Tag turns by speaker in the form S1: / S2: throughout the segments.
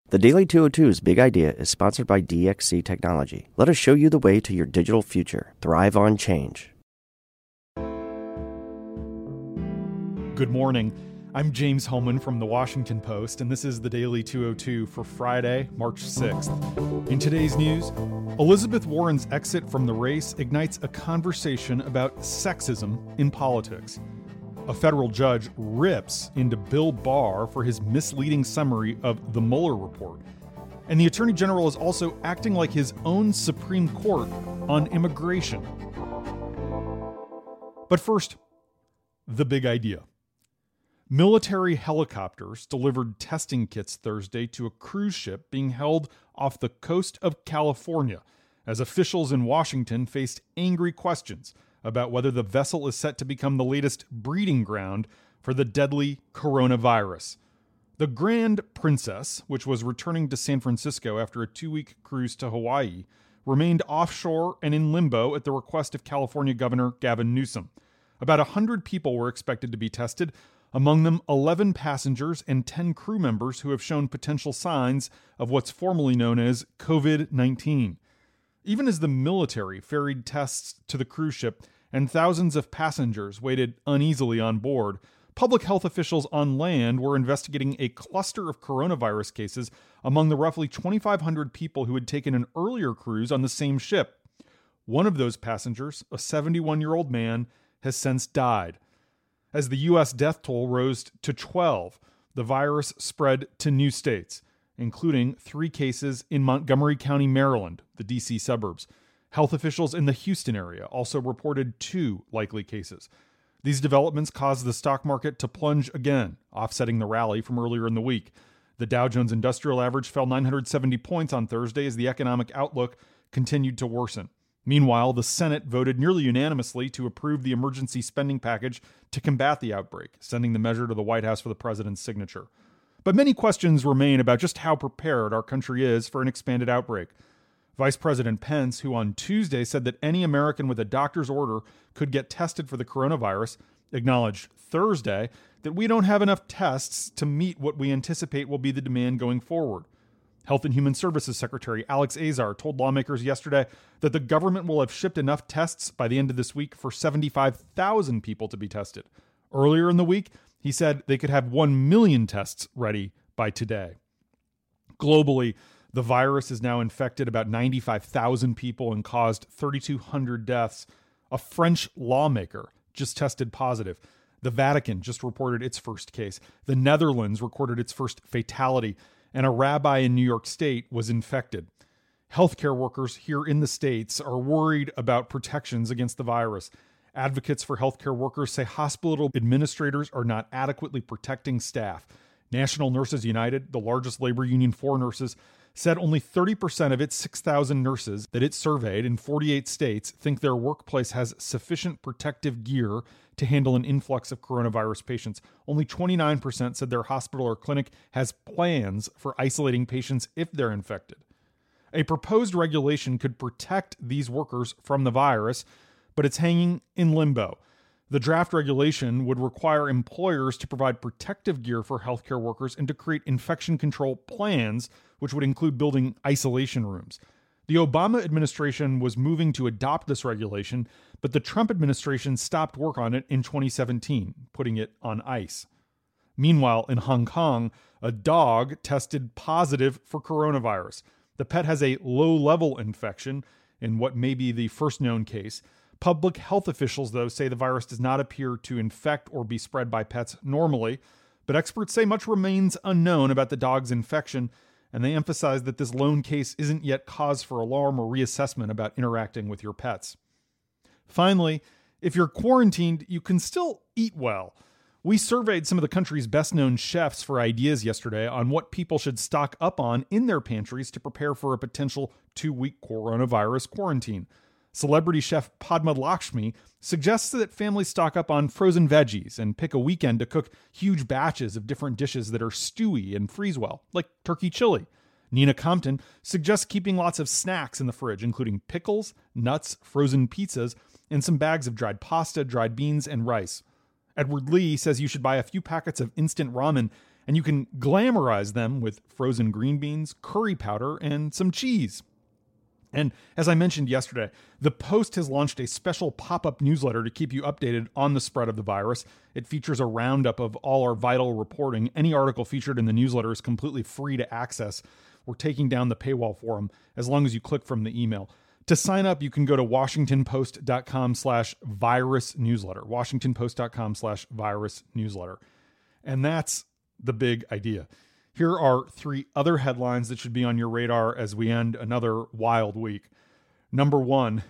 S1: The Daily 202's Big Idea is sponsored by DXC Technology. Let us show you the way to your digital future. Thrive on change.
S2: Good morning. I'm James Hohmann from The Washington Post, and this is the Daily 202 for Friday, March 6th. In today's news, Elizabeth Warren's exit from the race ignites a conversation about sexism in politics. A federal judge rips into Bill Barr for his misleading summary of the Mueller report. And the Attorney General is also acting like his own Supreme Court on immigration. But first, the big idea. Military helicopters delivered testing kits Thursday to a cruise ship being held off the coast of California as officials in Washington faced angry questions about whether the vessel is set to become the latest breeding ground for the deadly coronavirus. The Grand Princess, which was returning to San Francisco after a 2-week cruise to Hawaii, remained offshore and in limbo at the request of California Governor Gavin Newsom. About 100 people were expected to be tested, among them 11 passengers and 10 crew members who have shown potential signs of what's formally known as COVID-19. Even as the military ferried tests to the cruise ship and thousands of passengers waited uneasily on board, public health officials on land were investigating a cluster of coronavirus cases among the roughly 2,500 people who had taken an earlier cruise on the same ship. One of those passengers, a 71-year-old man, has since died. As the U.S. death toll rose to 12, the virus spread to new states, including 3 cases in Montgomery County, Maryland, the D.C. suburbs. Health officials in the Houston area also reported 2 likely cases. These developments caused the stock market to plunge again, offsetting the rally from earlier in the week. The Dow Jones Industrial Average fell 970 points on Thursday as the economic outlook continued to worsen. Meanwhile, the Senate voted nearly unanimously to approve the emergency spending package to combat the outbreak, sending the measure to the White House for the president's signature. But many questions remain about just how prepared our country is for an expanded outbreak. Vice President Pence, who on Tuesday said that any American with a doctor's order could get tested for the coronavirus, acknowledged Thursday that we don't have enough tests to meet what we anticipate will be the demand going forward. Health and Human Services Secretary Alex Azar told lawmakers yesterday that the government will have shipped enough tests by the end of this week for 75,000 people to be tested. Earlier in the week, he said they could have 1 million tests ready by today. Globally, the virus has now infected about 95,000 people and caused 3,200 deaths. A French lawmaker just tested positive. The Vatican just reported its first case. The Netherlands recorded its first fatality, and a rabbi in New York State was infected. Healthcare workers here in the States are worried about protections against the virus. Advocates for healthcare workers say hospital administrators are not adequately protecting staff. National Nurses United, the largest labor union for nurses, said only 30% of its 6,000 nurses that it surveyed in 48 states think their workplace has sufficient protective gear to handle an influx of coronavirus patients. Only 29% said their hospital or clinic has plans for isolating patients if they're infected. A proposed regulation could protect these workers from the virus, but it's hanging in limbo. The draft regulation would require employers to provide protective gear for healthcare workers and to create infection control plans, which would include building isolation rooms. The Obama administration was moving to adopt this regulation, but the Trump administration stopped work on it in 2017, putting it on ice. Meanwhile, in Hong Kong, a dog tested positive for coronavirus. The pet has a low-level infection in what may be the first known case. Public health officials, though, say the virus does not appear to infect or be spread by pets normally, but experts say much remains unknown about the dog's infection, and they emphasize that this lone case isn't yet cause for alarm or reassessment about interacting with your pets. Finally, if you're quarantined, you can still eat well. We surveyed some of the country's best-known chefs for ideas yesterday on what people should stock up on in their pantries to prepare for a potential 2-week coronavirus quarantine. Celebrity chef Padma Lakshmi suggests that families stock up on frozen veggies and pick a weekend to cook huge batches of different dishes that are stewy and freeze well, like turkey chili. Nina Compton suggests keeping lots of snacks in the fridge, including pickles, nuts, frozen pizzas, and some bags of dried pasta, dried beans, and rice. Edward Lee says you should buy a few packets of instant ramen and you can glamorize them with frozen green beans, curry powder, and some cheese. And as I mentioned yesterday, the Post has launched a special pop-up newsletter to keep you updated on the spread of the virus. It features a roundup of all our vital reporting. Any article featured in the newsletter is completely free to access. We're taking down the paywall for them as long as you click from the email. To sign up, you can go to washingtonpost.com/virus newsletter, washingtonpost.com/virus newsletter. And that's the big idea. Here are 3 other headlines that should be on your radar as we end another wild week. Number 1,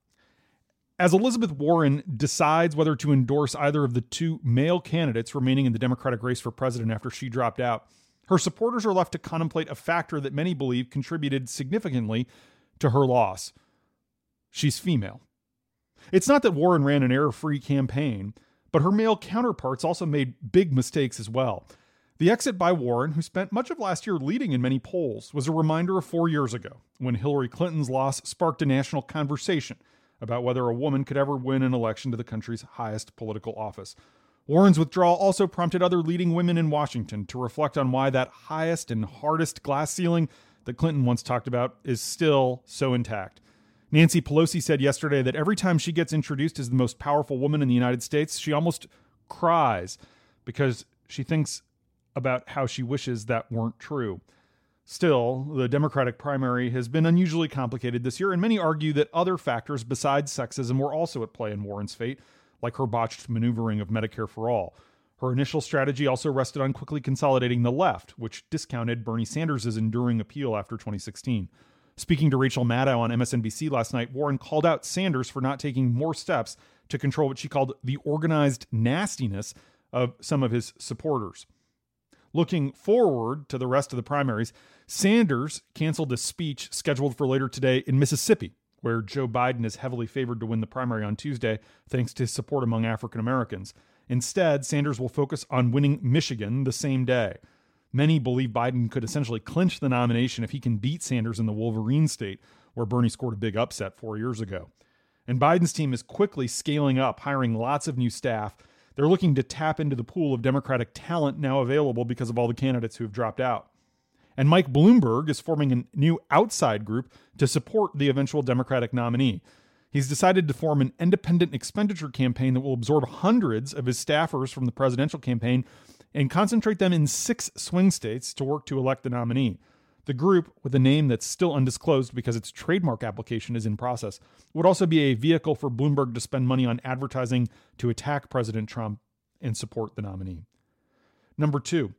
S2: as Elizabeth Warren decides whether to endorse either of the 2 male candidates remaining in the Democratic race for president after she dropped out, her supporters are left to contemplate a factor that many believe contributed significantly to her loss. She's female. It's not that Warren ran an error-free campaign, but her male counterparts also made big mistakes as well. The exit by Warren, who spent much of last year leading in many polls, was a reminder of 4 years ago, when Hillary Clinton's loss sparked a national conversation about whether a woman could ever win an election to the country's highest political office. Warren's withdrawal also prompted other leading women in Washington to reflect on why that highest and hardest glass ceiling that Clinton once talked about is still so intact. Nancy Pelosi said yesterday that every time she gets introduced as the most powerful woman in the United States, she almost cries because she thinks about how she wishes that weren't true. Still, the Democratic primary has been unusually complicated this year, and many argue that other factors besides sexism were also at play in Warren's fate, like her botched maneuvering of Medicare for All. Her initial strategy also rested on quickly consolidating the left, which discounted Bernie Sanders' enduring appeal after 2016. Speaking to Rachel Maddow on MSNBC last night, Warren called out Sanders for not taking more steps to control what she called the organized nastiness of some of his supporters. Looking forward to the rest of the primaries, Sanders canceled a speech scheduled for later today in Mississippi, where Joe Biden is heavily favored to win the primary on Tuesday, thanks to his support among African Americans. Instead, Sanders will focus on winning Michigan the same day. Many believe Biden could essentially clinch the nomination if he can beat Sanders in the Wolverine state, where Bernie scored a big upset 4 years ago. And Biden's team is quickly scaling up, hiring lots of new staff. They're looking to tap into the pool of Democratic talent now available because of all the candidates who have dropped out. And Mike Bloomberg is forming a new outside group to support the eventual Democratic nominee. He's decided to form an independent expenditure campaign that will absorb hundreds of his staffers from the presidential campaign and concentrate them in 6 swing states to work to elect the nominee. The group, with a name that's still undisclosed because its trademark application is in process, would also be a vehicle for Bloomberg to spend money on advertising to attack President Trump and support the nominee. Number 2,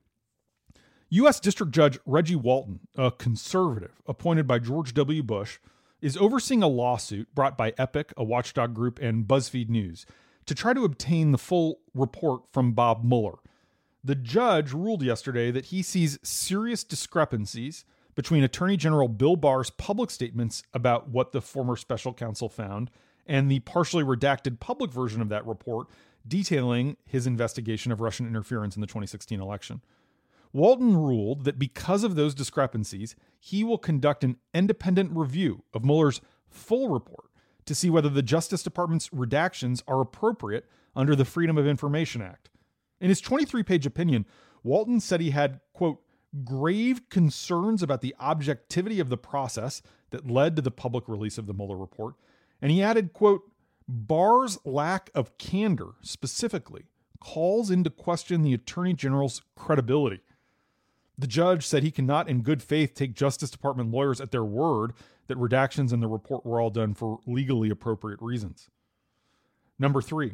S2: U.S. District Judge Reggie Walton, a conservative appointed by George W. Bush, is overseeing a lawsuit brought by Epic, a watchdog group, and BuzzFeed News to try to obtain the full report from Bob Mueller. The judge ruled yesterday that he sees serious discrepancies between Attorney General Bill Barr's public statements about what the former special counsel found and the partially redacted public version of that report detailing his investigation of Russian interference in the 2016 election. Walton ruled that because of those discrepancies, he will conduct an independent review of Mueller's full report to see whether the Justice Department's redactions are appropriate under the Freedom of Information Act. In his 23-page opinion, Walton said he had, quote, grave concerns about the objectivity of the process that led to the public release of the Mueller report. And he added, quote, Barr's lack of candor specifically calls into question the Attorney General's credibility. The judge said he cannot in good faith take Justice Department lawyers at their word that redactions in the report were all done for legally appropriate reasons. Number 3,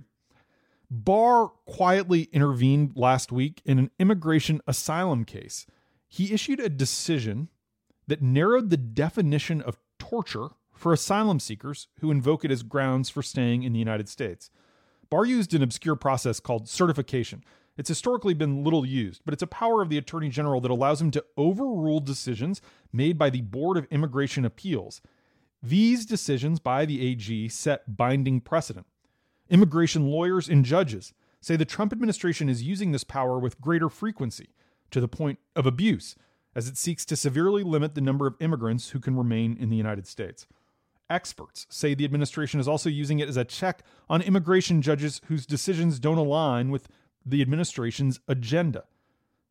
S2: Barr quietly intervened last week in an immigration asylum case. He issued a decision that narrowed the definition of torture for asylum seekers who invoke it as grounds for staying in the United States. Barr used an obscure process called certification. It's historically been little used, but it's a power of the Attorney General that allows him to overrule decisions made by the Board of Immigration Appeals. These decisions by the AG set binding precedent. Immigration lawyers and judges say the Trump administration is using this power with greater frequency, to the point of abuse, as it seeks to severely limit the number of immigrants who can remain in the United States. Experts say the administration is also using it as a check on immigration judges whose decisions don't align with the administration's agenda.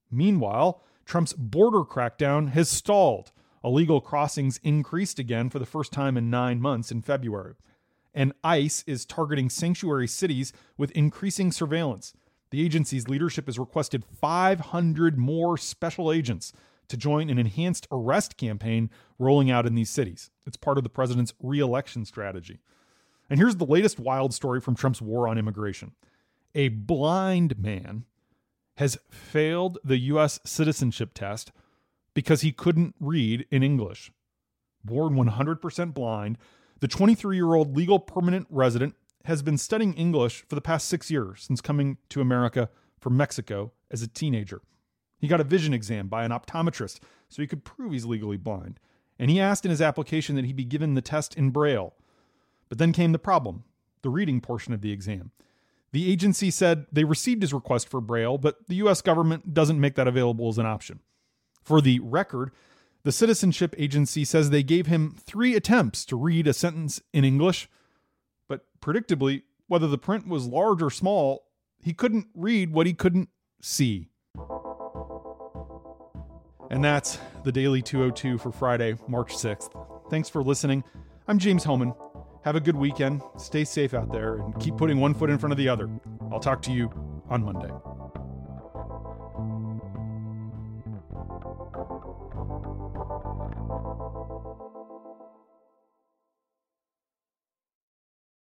S2: Meanwhile, Trump's border crackdown has stalled. Illegal crossings increased again for the first time in 9 months in February. And ICE is targeting sanctuary cities with increasing surveillance. The agency's leadership has requested 500 more special agents to join an enhanced arrest campaign rolling out in these cities. It's part of the president's re-election strategy. And here's the latest wild story from Trump's war on immigration. A blind man has failed the U.S. citizenship test because he couldn't read in English. Born 100% blind, the 23-year-old legal permanent resident has been studying English for the past 6 years since coming to America from Mexico as a teenager. He got a vision exam by an optometrist so he could prove he's legally blind. And he asked in his application that he be given the test in Braille. But then came the problem, the reading portion of the exam. The agency said they received his request for Braille, but the U.S. government doesn't make that available as an option. For the record, the Citizenship Agency says they gave him 3 attempts to read a sentence in English, but predictably, whether the print was large or small, he couldn't read what he couldn't see. And that's the Daily 202 for Friday, March 6th. Thanks for listening. I'm James Hohmann. Have a good weekend. Stay safe out there and keep putting one foot in front of the other. I'll talk to you on Monday.